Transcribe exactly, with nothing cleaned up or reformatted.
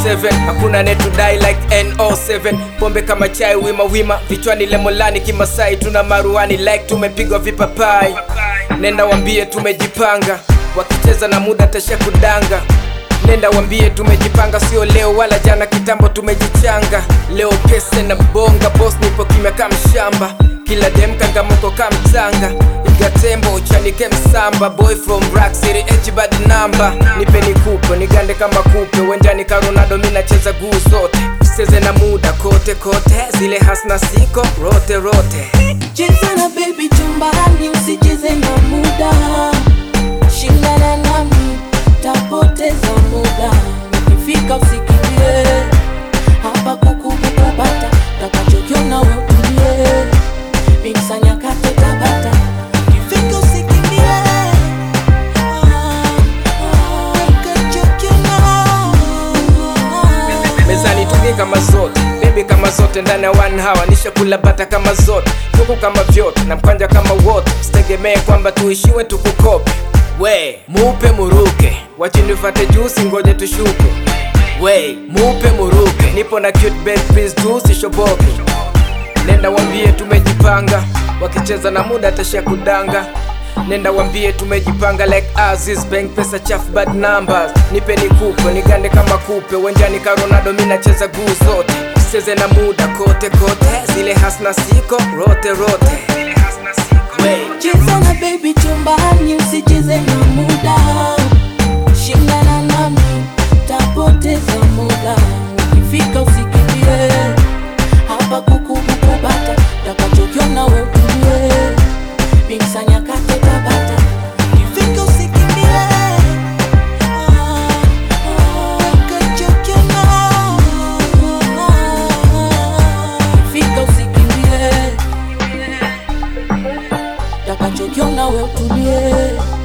seven, hakuna netu die like N O seven. Pombe kama chai wima wima, vichwani lemolani kimasai, tuna maruani like tumepigwa vipapai. Nenda wambie tumejipanga, wakicheza na muda tasha kudanga. Nenda wambie tumejipanga, sio leo wala jana, kitambo tumejichanga. Leo pese na bonga, boss nipo kimya kama shamba. Kila dem kangamuko kama mtanga, iga tembo uchanike msamba. Boy from Rock City, H bad number. Nipe nikupe, nigande kama kupe, wenjani ka Ronaldo mina cheza guu zote. Useze na muda kote kote, zile hasna siko rote rote. Cheza na baby chumbani, usicheze na muda. Shindana nami, tapoteza muda. Ukifika usikimbie, hapa kuku kupata, takachokiona wewe utulie. Miksa nyakati tabata, ukifika usikimbie, takachokiona. Mezani tungi kama zote, baby kama zote, ndani ya one hour nishakula bata kama zote. Kuku kama vyote, na mkwanja kama wote, sitegemee kwamba tuishiwe tukukope. We, mupe muruke, wachinifate juu singoje tushuke. We, mupe muruke, nipo na cute babe please do sishoboke. Nenda wambie tumejipanga, wakicheza na muda tasha kudanga. Nenda wambie tumejipanga like Aziz Bank, pesa chafu bad numbers. Nipe nikupe, nigande kama kupe, wenjani ka Ronaldo mina cheza guu zote. Useze na muda kote kote, zile hasna siko rote rote. Cheza na baby chumbani, usicheze na muda. Shindana nami, tapoteza muda. Ukifika usikimbie, hapa kuku kupata, takachokiona wewe utulie. Miksa nyakati tabata, ukifika usikimbie, takachokiona. Ukifika usikimbie, takachokiona wewe utulie.